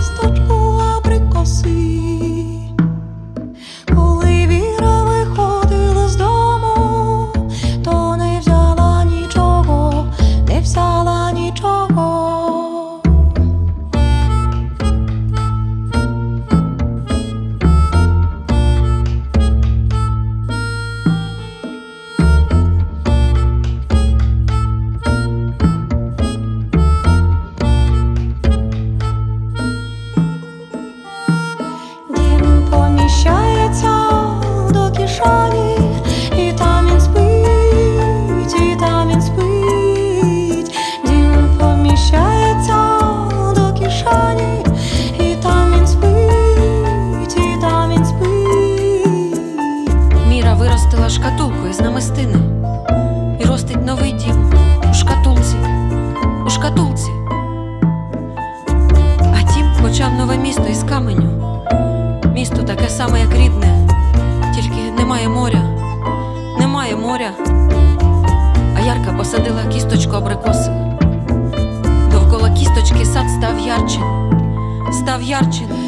кісточку абрикоси. Коли Віра виходила з дому, то не взяла нічого, не взяла нічого. Дім поміщається до кишені, і там він спить, і там він спить. Дім поміщається до кишені, і там він спить, і там він спить. Міра виростила шкатулку із намистини і ростить новий дім у шкатулці, у шкатулці. А Тім почав нове місто із каменю. Місто таке саме, як рідне, тільки немає моря, немає моря. А Ярка посадила кісточку абрикоси. Довкола кісточки сад став ярчим, став ярчим.